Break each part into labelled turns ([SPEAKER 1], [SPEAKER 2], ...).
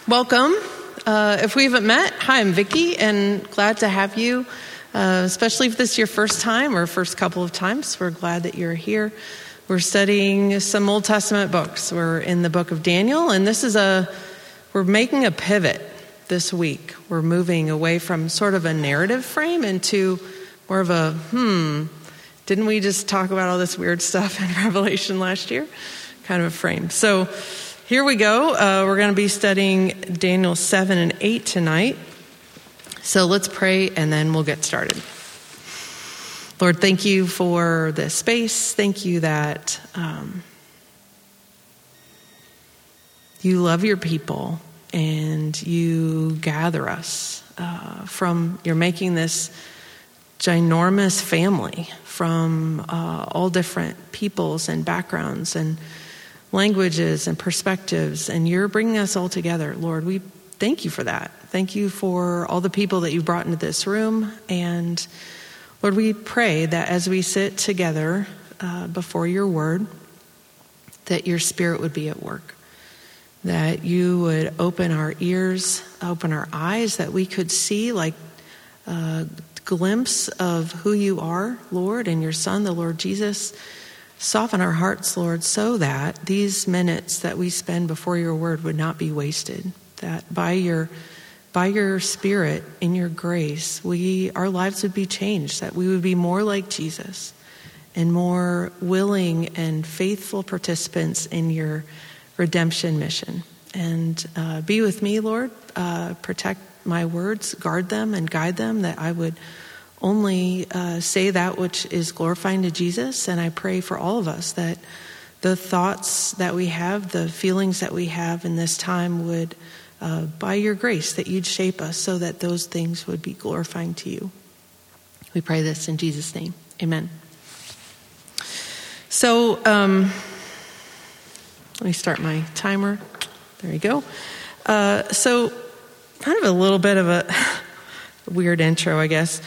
[SPEAKER 1] Welcome. If we haven't met, hi, I'm Vicki, and glad to have you, especially if this is your first time or first couple of times. We're glad that you're here. We're studying some Old Testament books. We're in the book of Daniel, and we're making a pivot this week. We're moving away from sort of a narrative frame into more of a, didn't we just talk about all this weird stuff in Revelation last year? Kind of a frame. So here we go. We're going to be studying Daniel 7 and 8 tonight. So let's pray and then we'll get started. Lord, thank you for this space. Thank you that you love your people and you gather us you're making this ginormous family from all different peoples and backgrounds and languages and perspectives, and you're bringing us all together. Lord, we thank you for that. Thank you for all the people that you brought into this room. And Lord, we pray that as we sit together before your word, that your spirit would be at work, that you would open our ears, open our eyes, that we could see like a glimpse of who you are, Lord, and your Son, the Lord Jesus. Soften our hearts, Lord, so that these minutes that we spend before your word would not be wasted, that by your spirit, in your grace, our lives would be changed, that we would be more like Jesus and more willing and faithful participants in your redemption mission. And be with me, Lord. Protect my words, guard them and guide them, that I would only say that which is glorifying to Jesus. And I pray for all of us that the thoughts that we have, the feelings that we have in this time would, by your grace, that you'd shape us so that those things would be glorifying to you. We pray this in Jesus' name. Amen. So let me start my timer. There you go. So kind of a little bit of a weird intro, I guess.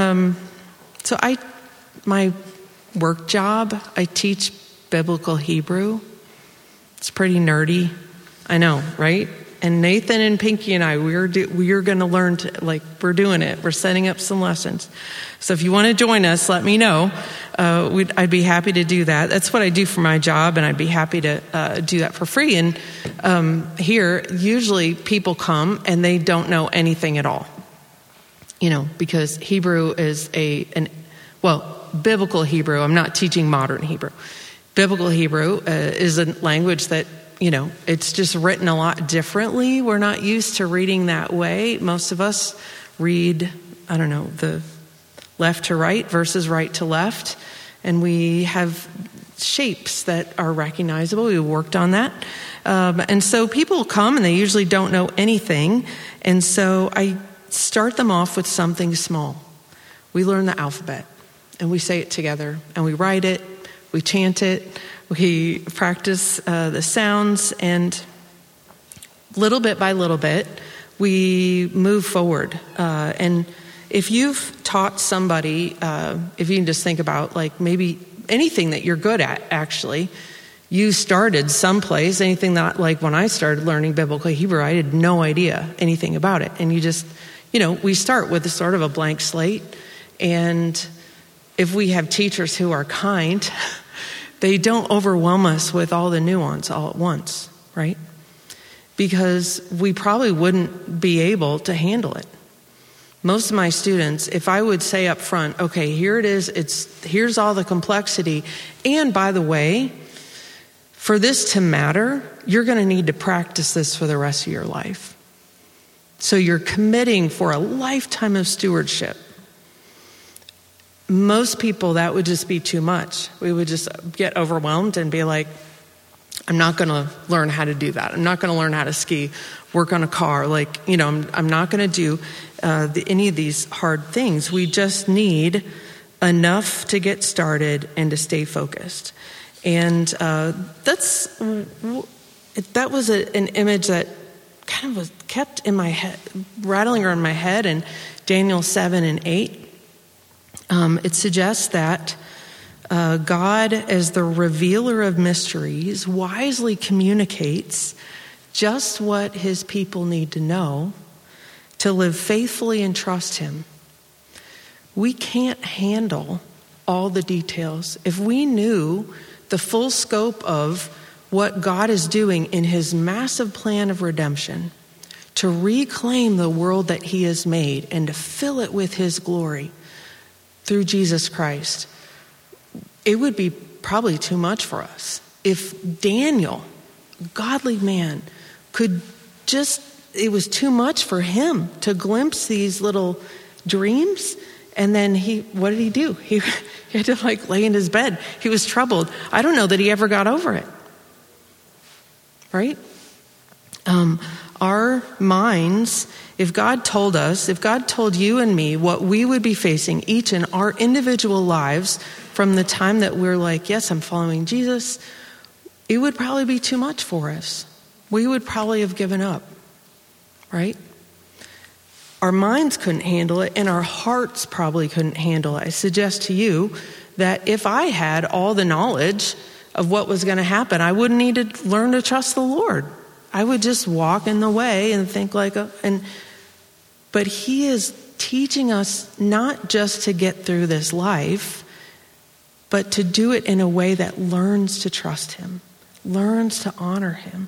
[SPEAKER 1] My work job, I teach biblical Hebrew. It's pretty nerdy. I know, right? And Nathan and Pinky and I, we're going to learn we're doing it. We're setting up some lessons. So if you want to join us, let me know. I'd be happy to do that. That's what I do for my job, and I'd be happy to do that for free. And here, usually people come and they don't know anything at all. Because Hebrew is biblical Hebrew. I'm not teaching modern Hebrew. Biblical Hebrew is a language that, it's just written a lot differently. We're not used to reading that way. Most of us read, the left to right versus right to left. And we have shapes that are recognizable. We worked on that. And so people come and they usually don't know anything. And so I start them off with something small. We learn the alphabet and we say it together and we write it, we chant it, we practice the sounds, and little bit by little bit, we move forward. And if you've taught somebody, if you can just think about maybe anything that you're good at, actually, you started someplace, anything that when I started learning biblical Hebrew, I had no idea anything about it. And you just, we start with a sort of a blank slate. And if we have teachers who are kind, they don't overwhelm us with all the nuance all at once, right? Because we probably wouldn't be able to handle it. Most of my students, if I would say up front, okay, here it is, here's all the complexity. And by the way, for this to matter, you're going to need to practice this for the rest of your life. So you're committing for a lifetime of stewardship. Most people, that would just be too much. We would just get overwhelmed and be like, I'm not going to learn how to do that. I'm not going to learn how to ski, work on a car. I'm not going to do any of these hard things. We just need enough to get started and to stay focused. And that was an image that kind of was kept in my head, rattling around my head in Daniel 7 and 8. It suggests that God, as the revealer of mysteries, wisely communicates just what his people need to know to live faithfully and trust him. We can't handle all the details. If we knew the full scope of what God is doing in his massive plan of redemption, to reclaim the world that he has made and to fill it with his glory through Jesus Christ, it would be probably too much for us. If Daniel, godly man, could just, it was too much for him to glimpse these little dreams. And then what did he do? He had to lay in his bed. He was troubled. I don't know that he ever got over it. Right? Our minds, if God told you and me what we would be facing each in our individual lives from the time that we're yes, I'm following Jesus, it would probably be too much for us. We would probably have given up. Right? Our minds couldn't handle it, and our hearts probably couldn't handle it. I suggest to you that if I had all the knowledge of what was going to happen, I wouldn't need to learn to trust the Lord. I would just walk in the way and think but he is teaching us not just to get through this life, but to do it in a way that learns to trust him, learns to honor him.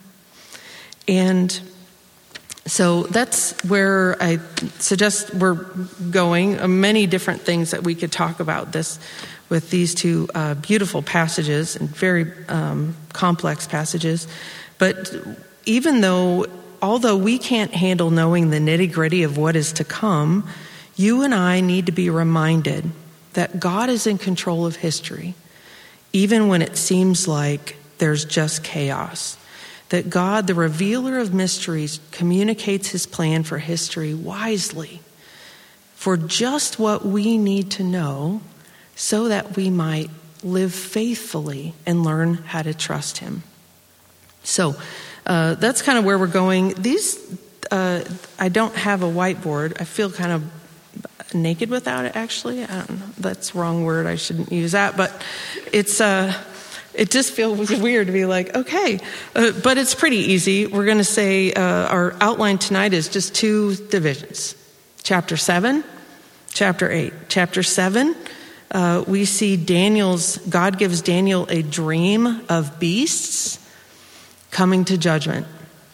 [SPEAKER 1] And so that's where I suggest we're going. Many different things that we could talk about this with these two beautiful passages and very complex passages. But although we can't handle knowing the nitty-gritty of what is to come, you and I need to be reminded that God is in control of history, even when it seems like there's just chaos. That God, the revealer of mysteries, communicates his plan for history wisely for just what we need to know so that we might live faithfully and learn how to trust him. So that's kind of where we're going. I don't have a whiteboard. I feel kind of naked without it, actually. I don't know. That's the wrong word. I shouldn't use that. But it just feels weird to be okay. But it's pretty easy. We're going to say our outline tonight is just 2 divisions. Chapter 7, chapter 8. Chapter 7, we see God gives Daniel a dream of beasts coming to judgment.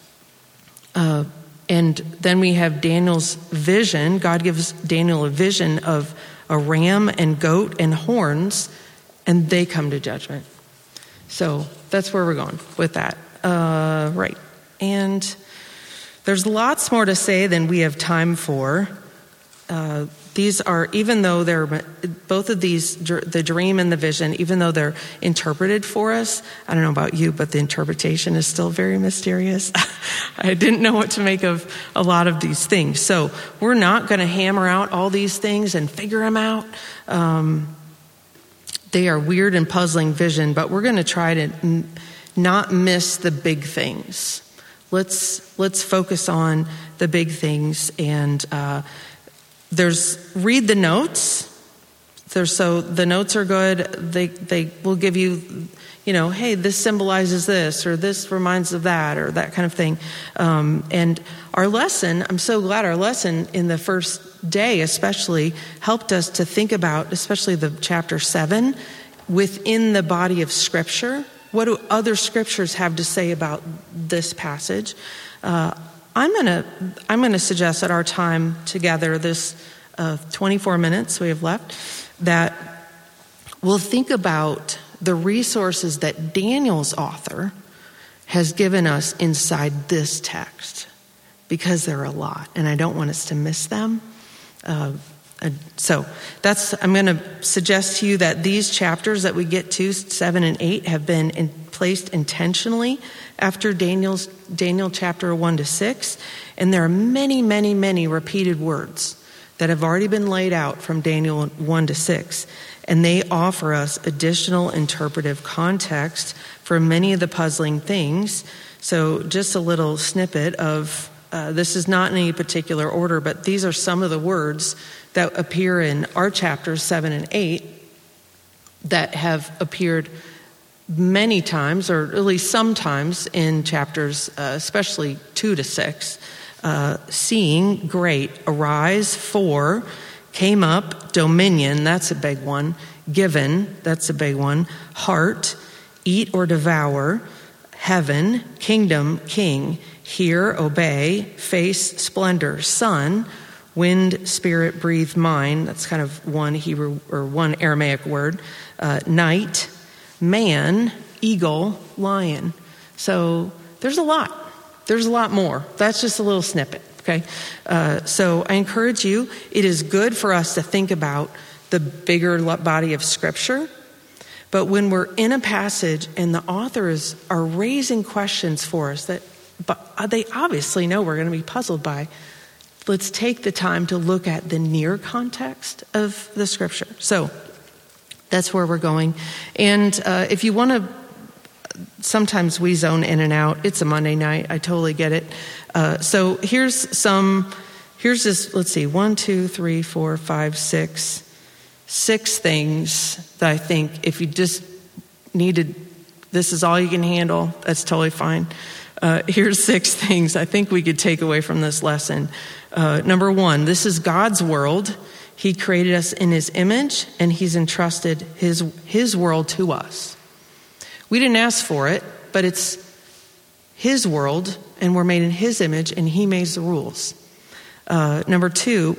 [SPEAKER 1] And then we have Daniel's vision. God gives Daniel a vision of a ram and goat and horns, and they come to judgment. So that's where we're going with that. Right. And there's lots more to say than we have time for. These are, even though they're, both of these, the dream and the vision, even though they're interpreted for us, I don't know about you, but the interpretation is still very mysterious. I didn't know what to make of a lot of these things. So we're not going to hammer out all these things and figure them out. They are weird and puzzling vision, but we're going to try to not miss the big things. Let's focus on the big things, and read the notes. So the notes are good. They will give you, hey, this symbolizes this, or this reminds of that, or that kind of thing. And our lesson, I'm so glad our lesson in the first day especially helped us to think about, especially the chapter 7, within the body of Scripture. What do other scriptures have to say about this passage? I'm going to suggest at our time together, this 24 minutes we have left, that we'll think about the resources that Daniel's author has given us inside this text, because there are a lot, and I don't want us to miss them. So I'm going to suggest to you that these chapters that we get to, 7 and 8, have been placed intentionally after Daniel chapter 1 to 6. And there are many, many, many repeated words that have already been laid out from Daniel 1 to 6. And they offer us additional interpretive context for many of the puzzling things. So just a little snippet of, this is not in any particular order, but these are some of the words that appear in our chapters 7 and 8 that have appeared many times, or at least sometimes in chapters, especially 2 to 6, seeing, great, arise, for, came up, dominion, that's a big one, given, that's a big one, heart, eat or devour, heaven, kingdom, king, hear, obey, face, splendor, sun, wind, spirit, breathe, mind, that's kind of one Hebrew or one Aramaic word, night, man, eagle, lion. So there's a lot. There's a lot more. That's just a little snippet, okay? So I encourage you, it is good for us to think about the bigger body of Scripture. But when we're in a passage and the authors are raising questions for us that they obviously know we're going to be puzzled by, let's take the time to look at the near context of the Scripture. So that's where we're going. And if you want to, sometimes we zone in and out. It's a Monday night. I totally get it. So here's this, let's see, 1, 2, 3, 4, 5, 6 things that I think if you just needed, this is all you can handle, that's totally fine. Here's 6 things I think we could take away from this lesson. Number 1, this is God's world. He created us in his image, and he's entrusted his world to us. We didn't ask for it, but it's his world, and we're made in his image, and he makes the rules. Number 2,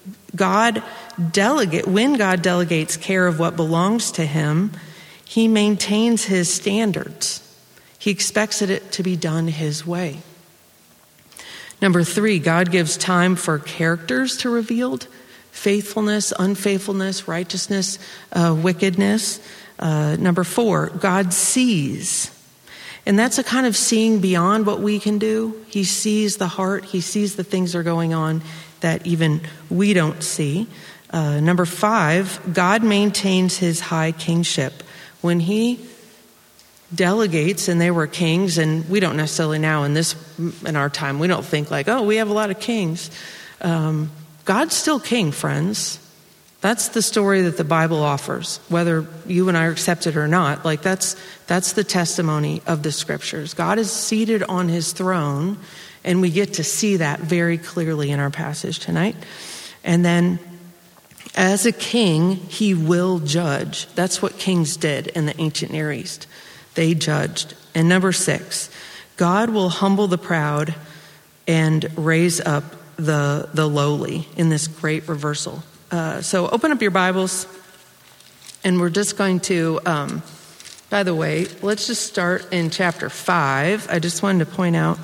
[SPEAKER 1] when God delegates care of what belongs to him, he maintains his standards. He expects it to be done his way. Number 3, God gives time for characters to be revealed. Faithfulness, unfaithfulness, righteousness, wickedness. Number 4, God sees. And that's a kind of seeing beyond what we can do. He sees the heart. He sees the things that are going on that even we don't see. Number 5, God maintains his high kingship. When he delegates, and they were kings, and we don't necessarily now in our time, we don't think like, oh, we have a lot of kings. God's still king, friends. That's the story that the Bible offers, whether you and I accept it or not. Like that's the testimony of the Scriptures. God is seated on his throne, and we get to see that very clearly in our passage tonight. And then as a king, he will judge. That's what kings did in the ancient Near East. They judged. And number 6, God will humble the proud and raise up the lowly in this great reversal. So open up your Bibles, and we're just going to, by the way, let's just start in chapter 5. I just wanted to point out,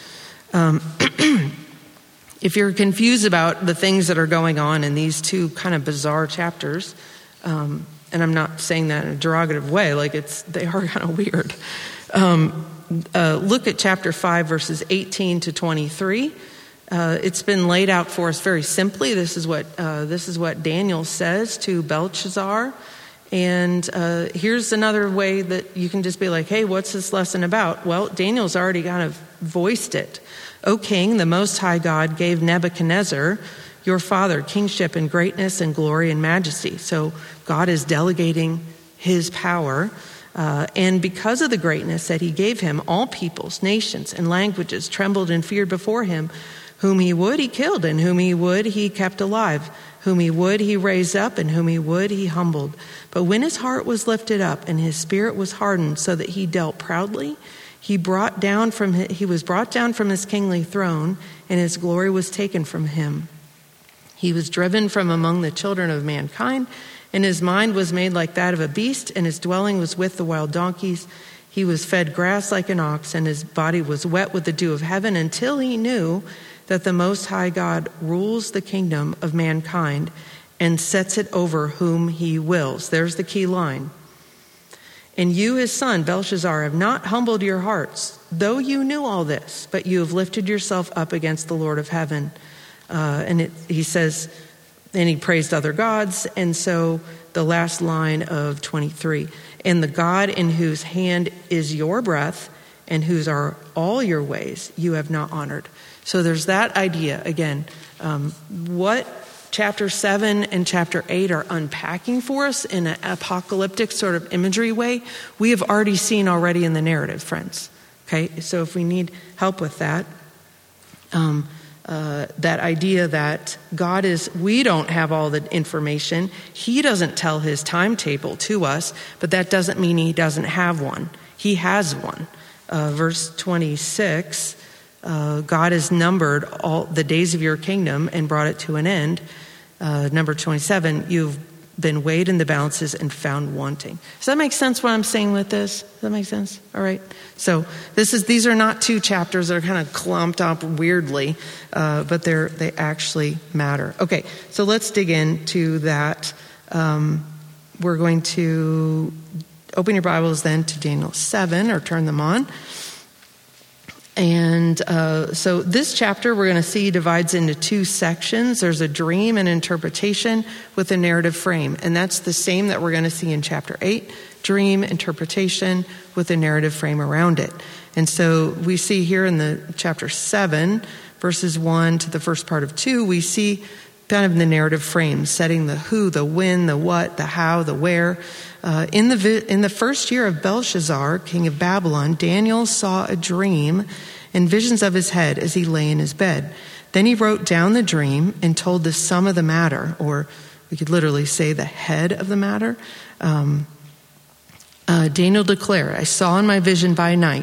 [SPEAKER 1] if you're confused about the things that are going on in these 2 kind of bizarre chapters, and I'm not saying that in a derogative way, like they are kind of weird. Look at chapter 5, verses 18 to 23. It's been laid out for us very simply. This is what Daniel says to Belshazzar. And here's another way that you can just be like, hey, what's this lesson about? Well, Daniel's already kind of voiced it. O king, the Most High God gave Nebuchadnezzar, your father, kingship and greatness and glory and majesty. So God is delegating his power. And because of the greatness that he gave him, all peoples, nations, and languages trembled and feared before him. Whom he would, he killed, and whom he would, he kept alive. Whom he would, he raised up, and whom he would, he humbled. But when his heart was lifted up, and his spirit was hardened, so that he dealt proudly, he was brought down from his kingly throne, and his glory was taken from him. He was driven from among the children of mankind, and his mind was made like that of a beast, and his dwelling was with the wild donkeys. He was fed grass like an ox, and his body was wet with the dew of heaven, until he knew that the Most High God rules the kingdom of mankind and sets it over whom he wills. There's the key line. And you, his son, Belshazzar, have not humbled your hearts, though you knew all this, but you have lifted yourself up against the Lord of heaven. He says, and he praised other gods. And so the last line of 23, and the God in whose hand is your breath and whose are all your ways, you have not honored. So there's that idea again. What chapter 7 and chapter 8 are unpacking for us in an apocalyptic sort of imagery way, we have already seen already in the narrative, friends. Okay, so if we need help with that, that idea that we don't have all the information. He doesn't tell his timetable to us, but that doesn't mean he doesn't have one. He has one. Verse 26, God has numbered all the days of your kingdom and brought it to an end. Number 27, you've been weighed in the balances and found wanting. Does that make sense what I'm saying with this? Does that make sense? All right. So these are not two chapters that are kind of clumped up weirdly, but they actually matter. Okay, so let's dig into that. We're going to open your Bibles then to Daniel 7 or turn them on. And so this chapter we're going to see divides into two sections. There's a dream and interpretation with a narrative frame. And that's the same that we're going to see in chapter 8, dream, interpretation with a narrative frame around it. And so we see here in the chapter 7, verses 1 to the first part of 2, we see kind of the narrative frame, setting the who, the when, the what, the how, the where. In the first year of Belshazzar, king of Babylon, Daniel saw a dream and visions of his head as he lay in his bed. Then he wrote down the dream and told the sum of the matter, or we could literally say the head of the matter. Daniel declared, I saw in my vision by night, ...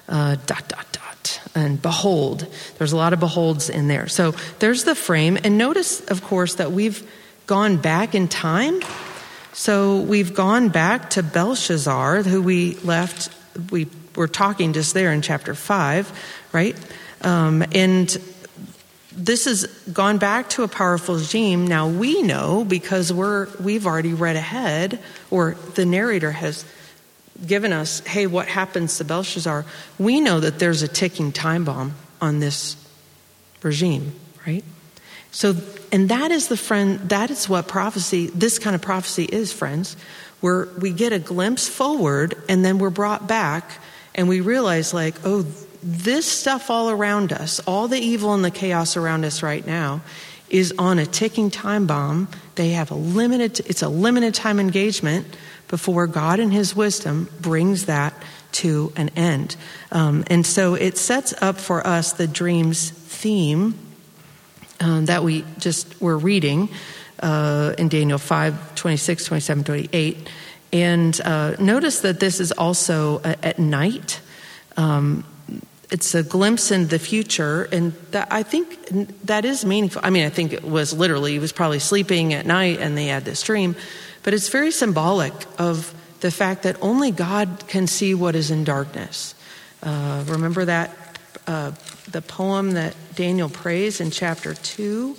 [SPEAKER 1] And behold, there's a lot of beholds in there. So there's the frame. And notice, of course, that we've gone back in time. So we've gone back to Belshazzar, who we were talking just there in chapter 5, right? And this has gone back to a powerful regime. Now we know, because we've already read ahead, or the narrator has given us, hey, what happens to Belshazzar? We know that there's a ticking time bomb on this regime, right? So, and that is what prophecy, this kind of prophecy is, friends, where we get a glimpse forward and then we're brought back and we realize like, oh, this stuff all around us, all the evil and the chaos around us right now is on a ticking time bomb. They have it's a limited time engagement before God in his wisdom brings that to an end. And so it sets up for us the dream's theme that we're reading in Daniel 5, 26, 27, 28. And notice that this is also at night. It's a glimpse into the future, and I think that is meaningful. I mean, I think it was literally, he was probably sleeping at night and they had this dream. But it's very symbolic of the fact that only God can see what is in darkness. Remember that the poem that Daniel prays in chapter 2?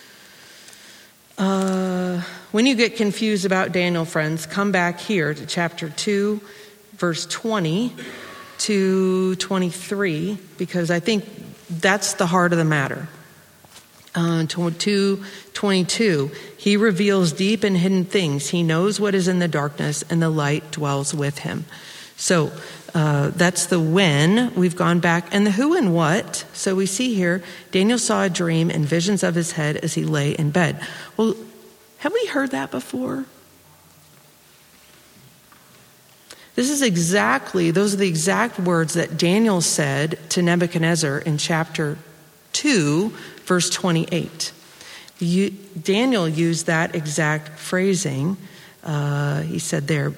[SPEAKER 1] When you get confused about Daniel, friends, come back here to chapter 2, verse 20 to 23, because I think that's the heart of the matter. 2:22, he reveals deep and hidden things. He knows what is in the darkness, and the light dwells with him. So that's the when. We've gone back. And the who and what. So we see here, Daniel saw a dream and visions of his head as he lay in bed. Well, have we heard that before? Those are the exact words that Daniel said to Nebuchadnezzar in chapter 2, verse 28. Daniel used that exact phrasing. He said there,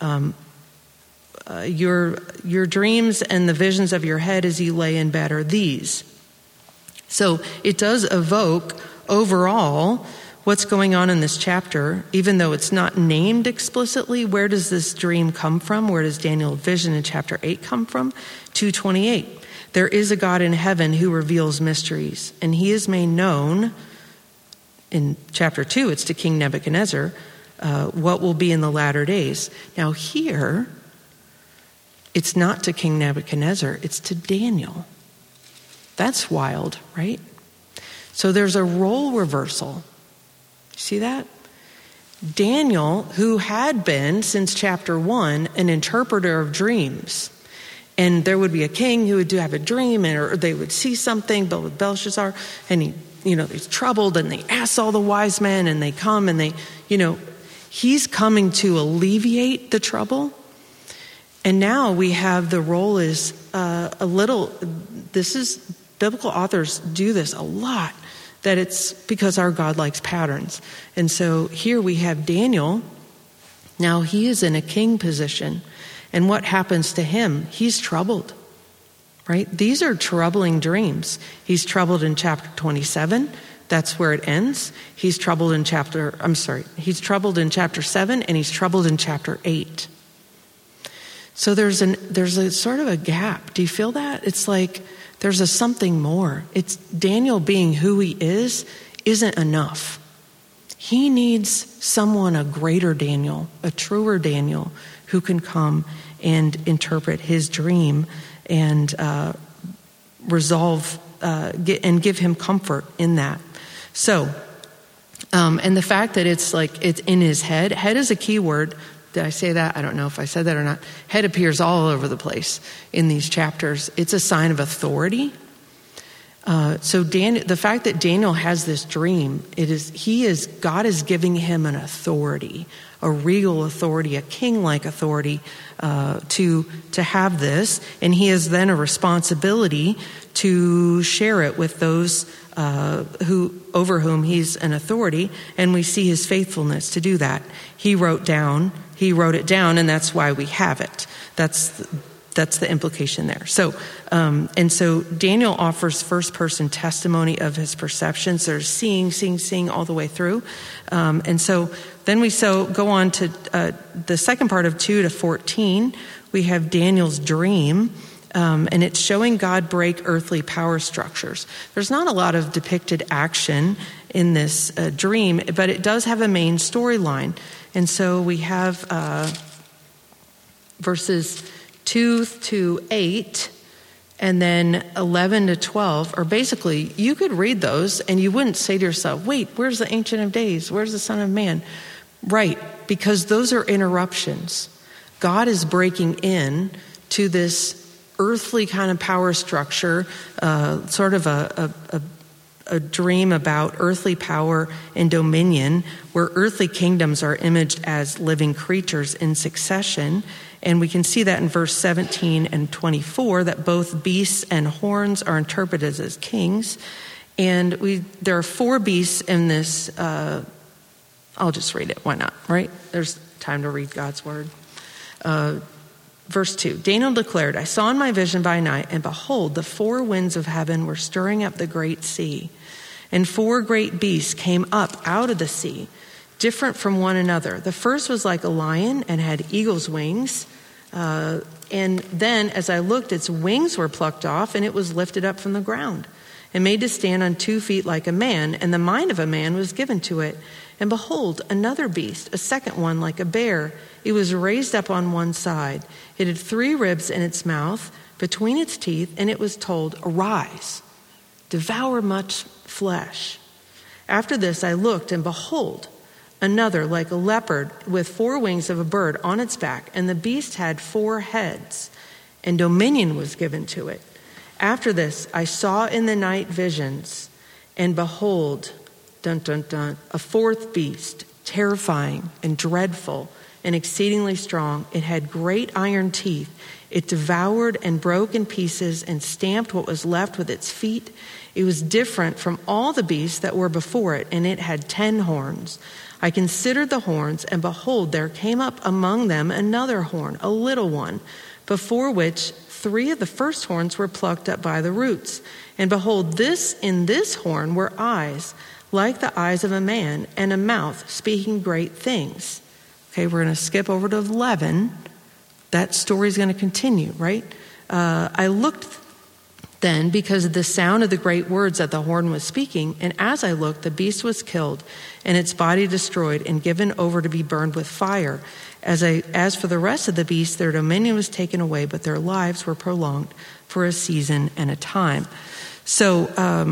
[SPEAKER 1] your dreams and the visions of your head as you lay in bed are these. So it does evoke overall what's going on in this chapter, even though it's not named explicitly. Where does this dream come from? Where does Daniel's vision in chapter 8 come from? 2:28. There is a God in heaven who reveals mysteries, and he is made known. In chapter 2, it's to King Nebuchadnezzar, what will be in the latter days. Now here, it's not to King Nebuchadnezzar, it's to Daniel. That's wild, right? So there's a role reversal. See that? Daniel, who had been, since chapter 1, an interpreter of dreams, and there would be a king who would have a dream, or they would see something, but with Belshazzar, and he's troubled, and they ask all the wise men, and they come, and he's coming to alleviate the trouble. And now we have the role is biblical authors do this a lot, that it's because our God likes patterns. And so here we have Daniel. Now he is in a king position. And what happens to him? He's troubled, right? These are troubling dreams. He's troubled in chapter 27. That's where it ends. He's troubled in chapter 7, and he's troubled in chapter 8. So there's a sort of a gap. Do you feel that? It's like there's a something more. It's Daniel being who he is isn't enough. He needs someone, a greater Daniel, a truer Daniel, who can come and interpret his dream and and give him comfort in that. So, and the fact that it's in his head. Head is a key word. Did I say that? I don't know if I said that or not. Head appears all over the place in these chapters. It's a sign of authority. So the fact that Daniel has this dream, God is giving him an authority, a regal authority, a king-like authority to have this, and he has then a responsibility to share it with those over whom he's an authority, and we see his faithfulness to do that. He wrote it down, and that's why we have it. That's the implication there. So, and so Daniel offers first-person testimony of his perceptions. There's seeing all the way through. And so then we go on to the second part of 2 to 14. We have Daniel's dream, and it's showing God break earthly power structures. There's not a lot of depicted action in this dream, but it does have a main storyline. And so we have verses 2 to 8, and then 11 to 12, or basically, you could read those and you wouldn't say to yourself, wait, where's the Ancient of Days? Where's the Son of Man? Right, because those are interruptions. God is breaking in to this earthly kind of power structure, sort of a dream about earthly power and dominion, where earthly kingdoms are imaged as living creatures in succession. And we can see that in verse 17 and 24, that both beasts and horns are interpreted as kings. And there are 4 beasts in this. I'll just read it. Why not, right? There's time to read God's word. Verse 2, Daniel declared, I saw in my vision by night, and behold, the 4 winds of heaven were stirring up the great sea. And 4 great beasts came up out of the sea, different from one another. The first was like a lion and had eagle's wings. And then as I looked, its wings were plucked off, and it was lifted up from the ground and made to stand on 2 feet like a man, and the mind of a man was given to it. And behold, another beast, a second one like a bear. It was raised up on one side. It had 3 ribs in its mouth, between its teeth, and it was told, arise, devour much flesh. After this I looked, and behold, another like a leopard with 4 wings of a bird on its back, and the beast had 4 heads, and dominion was given to it. After this I saw in the night visions, and behold, dun dun dun, a 4th beast, terrifying and dreadful and exceedingly strong. It had great iron teeth. It devoured and broke in pieces and stamped what was left with its feet. It was different from all the beasts that were before it, and it had 10 horns. I considered the horns, and behold, there came up among them another horn, a little one, before which 3 of the first horns were plucked up by the roots. And behold, in this horn were eyes, like the eyes of a man, and a mouth speaking great things. Okay, we're going to skip over to 11. That story is going to continue, right? I looked then because of the sound of the great words that the horn was speaking, and as I looked, the beast was killed, and its body destroyed and given over to be burned with fire. As for the rest of the beasts, their dominion was taken away, but their lives were prolonged for a season and a time. So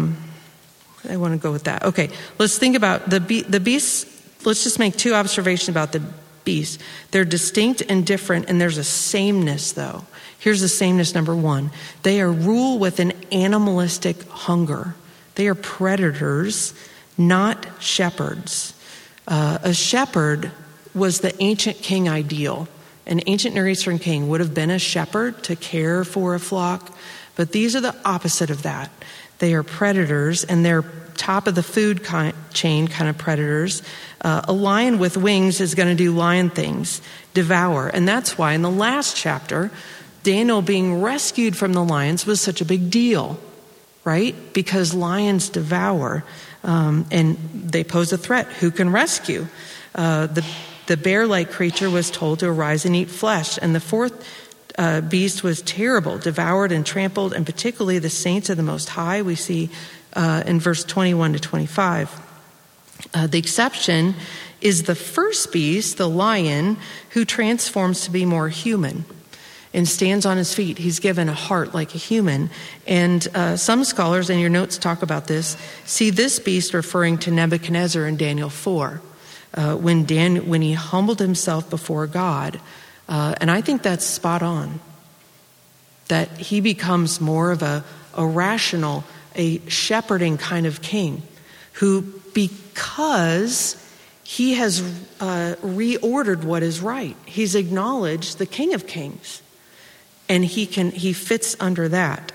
[SPEAKER 1] I want to go with that. Okay, let's think about the beasts. Let's just make 2 observations about the beasts. They're distinct and different, and there's a sameness, though. Here's the sameness, number 1. They are ruled with an animalistic hunger. They are predators, not shepherds. A shepherd was the ancient king ideal. An ancient Near Eastern king would have been a shepherd to care for a flock, but these are the opposite of that. They are predators, and they're top of the food chain kind of predators. A lion with wings is going to do lion things, devour. And that's why in the last chapter, Daniel being rescued from the lions was such a big deal, right? Because lions devour, and they pose a threat. Who can rescue? The bear-like creature was told to arise and eat flesh. And the fourth beast was terrible, devoured and trampled, and particularly the saints of the Most High. We see in verse 21 to 25. The exception is the first beast, the lion, who transforms to be more human and stands on his feet. He's given a heart like a human. And some scholars, and your notes talk about this, see this beast referring to Nebuchadnezzar in Daniel 4, when he humbled himself before God. And I think that's spot on, that he becomes more of a rational, a shepherding kind of king who, because he has reordered what is right, he's acknowledged the King of Kings, and he fits under that.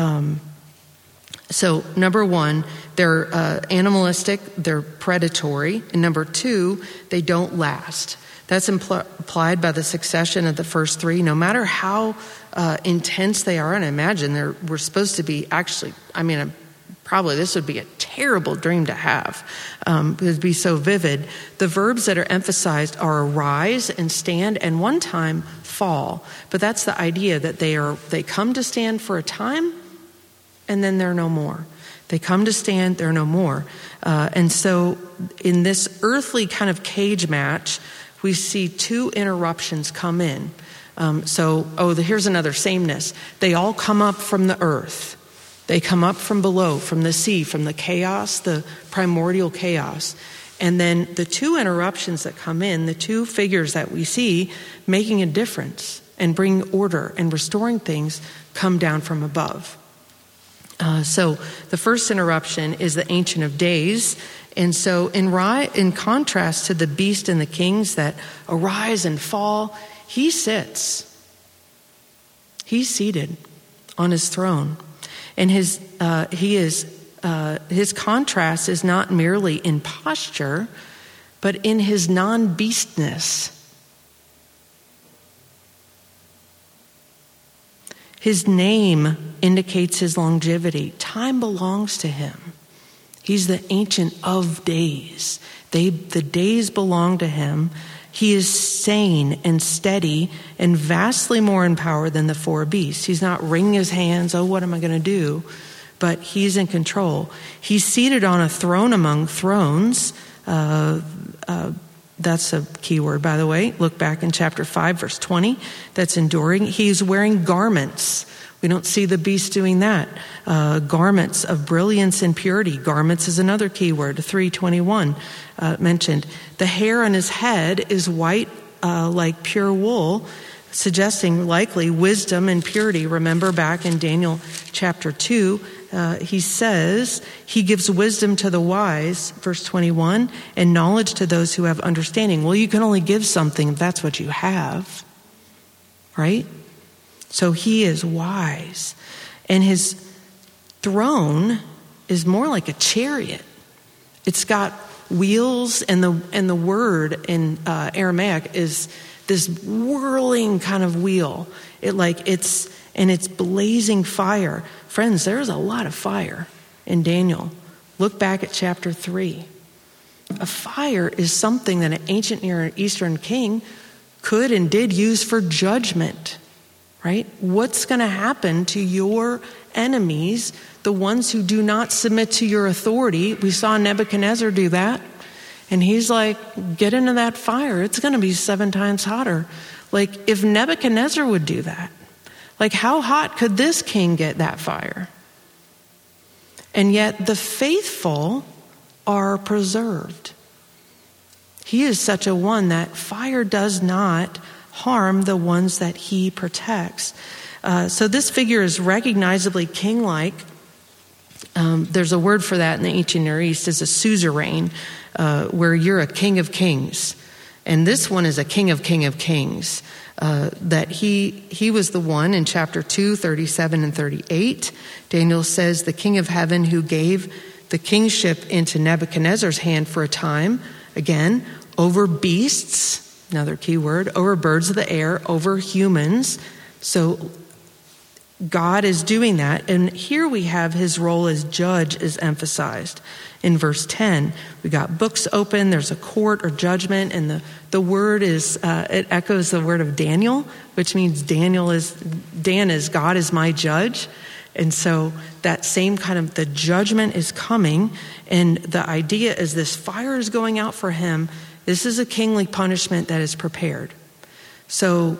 [SPEAKER 1] So number one, they're animalistic, they're predatory, and number two, they don't last. That's implied by the succession of the first three. No matter how intense they are, and I imagine we're supposed to be actually, probably this would be a terrible dream to have. It would be so vivid. The verbs that are emphasized are arise and stand, and one time fall. But that's the idea, that they come to stand for a time, and then they're no more. They come to stand, they're no more. And so in this earthly kind of cage match, we see two interruptions come in. Here's another sameness. They all come up from the earth. They come up from below, from the sea, from the chaos, the primordial chaos. And then the two interruptions that come in, the two figures that we see making a difference and bringing order and restoring things, come down from above. So the first interruption is the Ancient of Days. And so in contrast to the beast and the kings that arise and fall, he sits. He's seated on his throne. And his contrast is not merely in posture, but in his non-beastness. His name indicates his longevity. Time belongs to him. He's the Ancient of Days. The days belong to him. He is sane and steady and vastly more in power than the four beasts. He's not wringing his hands, what am I going to do? But he's in control. He's seated on a throne among thrones. That's a key word, by the way. Look back in chapter 5, verse 20. That's enduring. He's wearing garments. We don't see the beast doing that. Garments of brilliance and purity. Garments is another key word, 3:21 mentioned. The hair on his head is white like pure wool, suggesting likely wisdom and purity. Remember back in Daniel chapter 2, he says he gives wisdom to the wise, verse 21, and knowledge to those who have understanding. Well, you can only give something if that's what you have, right? So he is wise. And his throne is more like a chariot. It's got wheels, and the word in Aramaic is this whirling kind of wheel. It's blazing fire. Friends, there's a lot of fire in Daniel. Look back at chapter 3. A fire is something that an ancient Near Eastern king could and did use for judgment, right? What's going to happen to your enemies, the ones who do not submit to your authority? We saw Nebuchadnezzar do that. And he's like, get into that fire. It's going to be 7 times hotter. If Nebuchadnezzar would do that, how hot could this king get that fire? And yet the faithful are preserved. He is such a one that fire does not harm the ones that he protects. So this figure is recognizably king-like. There's a word for that in the ancient Near East as a suzerain, where you're a king of kings. And this one is a king of kings. That he was the one in chapter 2, 37 and 38. Daniel says, the king of heaven who gave the kingship into Nebuchadnezzar's hand for a time, again, over beasts, another key word, over birds of the air, over humans. So God is doing that. And here we have his role as judge is emphasized. In verse 10, we got books open, there's a court or judgment, and the word is, it echoes the word of Daniel, which means Dan is God is my judge. And so that same kind of, the judgment is coming, and the idea is this fire is going out for him. This is a kingly punishment that is prepared. So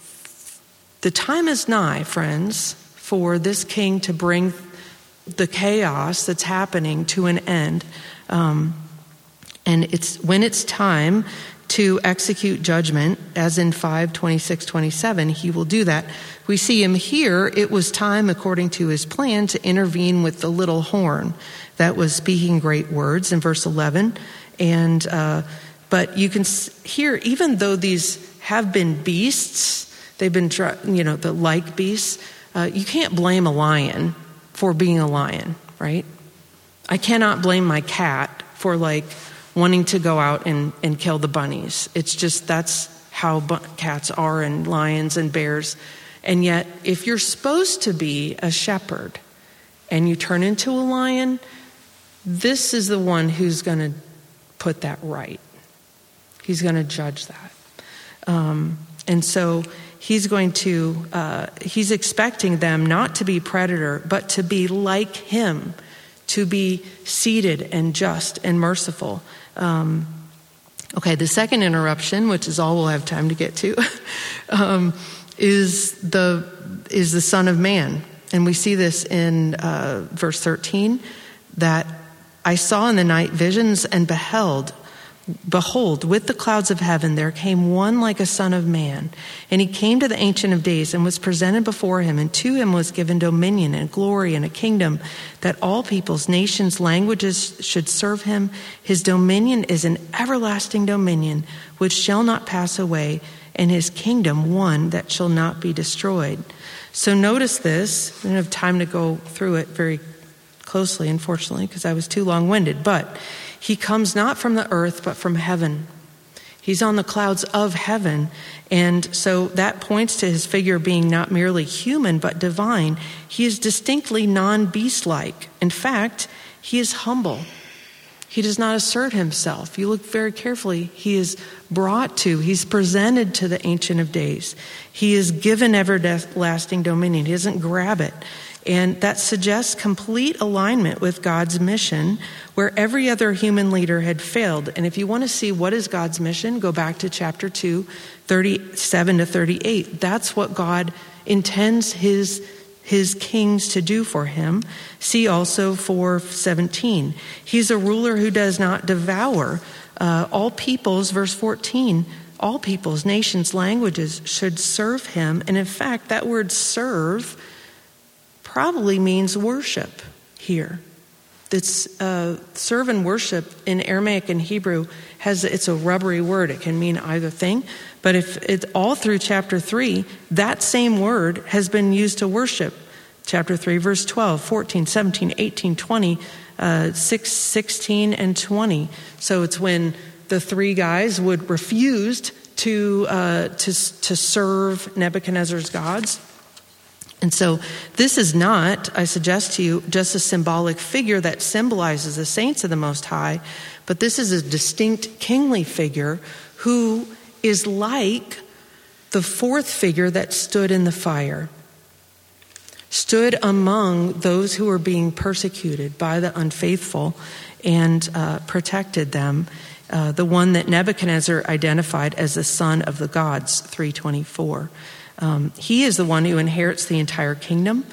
[SPEAKER 1] the time is nigh, friends, for this king to bring the chaos that's happening to an end. And it's when it's time to execute judgment, as in 5:26-27, he will do that. We see him here. It was time, according to his plan, to intervene with the little horn that was speaking great words in verse 11. And but you can hear, even though these have been beasts, they've been, the like beasts, you can't blame a lion for being a lion, right? I cannot blame my cat for wanting to go out and kill the bunnies. It's just, that's how cats are, and lions and bears. And yet, if you're supposed to be a shepherd and you turn into a lion, this is the one who's going to put that right. He's going to judge that. And so he's going to, he's expecting them not to be predator, but to be like him, to be seated and just and merciful. Okay, the second interruption, which is all we'll have time to get to, is the Son of Man. And we see this in verse 13, that I saw in the night visions and behold, with the clouds of heaven there came one like a son of man. And he came to the Ancient of Days and was presented before him. And to him was given dominion and glory and a kingdom, that all peoples, nations, languages should serve him. His dominion is an everlasting dominion which shall not pass away, and his kingdom one that shall not be destroyed. So notice this. I don't have time to go through it very closely, unfortunately, because I was too long-winded. But he comes not from the earth, but from heaven. He's on the clouds of heaven. And so that points to his figure being not merely human, but divine. He is distinctly non-beast-like. In fact, he is humble. He does not assert himself. You look very carefully. He is he's presented to the Ancient of Days. He is given everlasting dominion. He doesn't grab it. And that suggests complete alignment with God's mission, where every other human leader had failed. And if you want to see what is God's mission, go back to chapter 2, 37-38. That's what God intends his kings to do for him. See also 4:17. He's a ruler who does not devour. All peoples, verse 14, all peoples, nations, languages should serve him. And in fact, that word serve probably means worship here. It's serve and worship in Aramaic and Hebrew it's a rubbery word. It can mean either thing. But if it's all through chapter 3, that same word has been used to worship. Chapter 3, verse 12, 14, 17, 18, 20, 6, 16, and 20. So it's when the three guys would refuse to serve Nebuchadnezzar's gods. And so this is not, I suggest to you, just a symbolic figure that symbolizes the saints of the Most High, but this is a distinct kingly figure who is like the fourth figure that stood in the fire, stood among those who were being persecuted by the unfaithful and protected them, the one that Nebuchadnezzar identified as the son of the gods, 3:24. He is the one who inherits the entire kingdom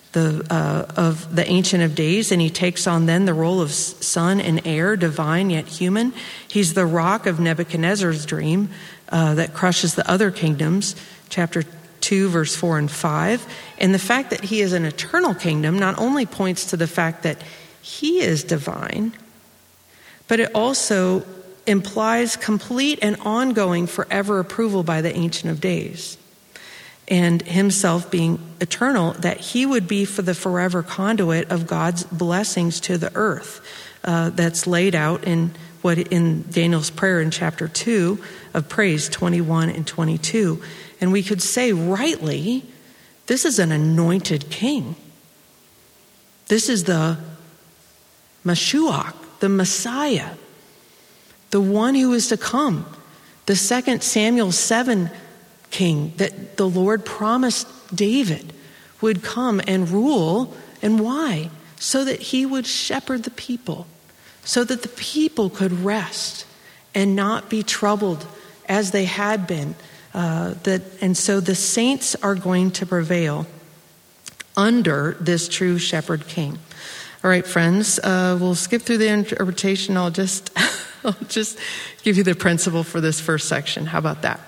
[SPEAKER 1] of the Ancient of Days, and he takes on then the role of son and heir, divine yet human. He's the rock of Nebuchadnezzar's dream that crushes the other kingdoms. Chapter 2, verse 4 and 5. And the fact that he is an eternal kingdom not only points to the fact that he is divine, but it also implies complete and ongoing forever approval by the Ancient of Days. And himself being eternal, that he would be for the forever conduit of God's blessings to the earth. That's laid out in Daniel's prayer in chapter 2 of praise 21 and 22. And we could say rightly, this is an anointed king. This is the Mashiach, the Messiah, the one who is to come, the 2 Samuel 7 king that the Lord promised David would come and rule. And why? So that he would shepherd the people, so that the people could rest and not be troubled as they had been. And so the saints are going to prevail under this true shepherd king. All right, friends, we'll skip through the interpretation. I'll just give you the principle for this first section. How about that?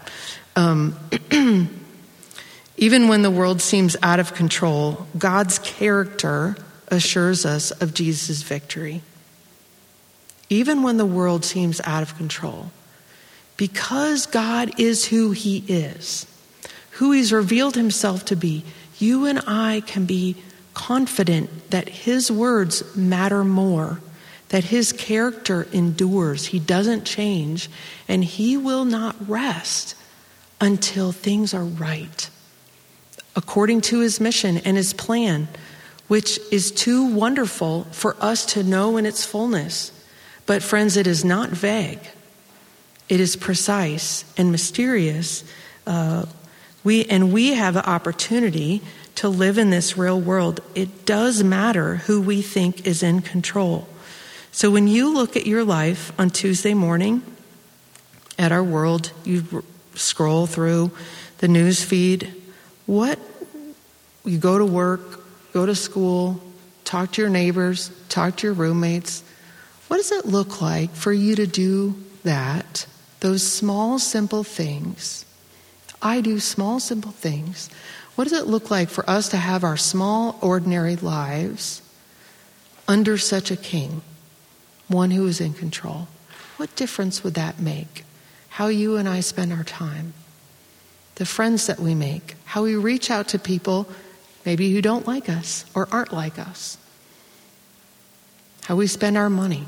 [SPEAKER 1] Even when the world seems out of control, God's character assures us of Jesus' victory. Even when the world seems out of control, because God is who he is, who he's revealed himself to be, you and I can be confident that his words matter more, that his character endures, he doesn't change, and he will not rest until things are right, according to his mission and his plan, which is too wonderful for us to know in its fullness. But friends, it is not vague. It is precise and mysterious. We have an opportunity to live in this real world. It does matter who we think is in control. So when you look at your life on Tuesday morning, at our world, you scroll through the news feed, you go to work, go to school, talk to your neighbors, talk to your roommates. What does it look like for you to do that? Those small, simple things. I do small, simple things. What does it look like for us to have our small, ordinary lives under such a king, one who is in control? What difference would that make? How you and I spend our time, the friends that we make, how we reach out to people maybe who don't like us or aren't like us, how we spend our money,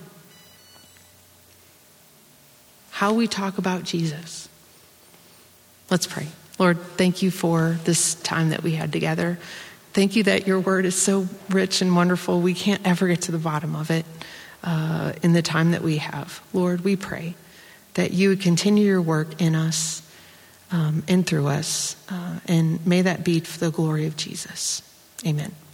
[SPEAKER 1] how we talk about Jesus. Let's pray. Lord, thank you for this time that we had together. Thank you that your word is so rich and wonderful. We can't ever get to the bottom of it in the time that we have. Lord, we pray that you would continue your work in us and through us. And may that be for the glory of Jesus. Amen.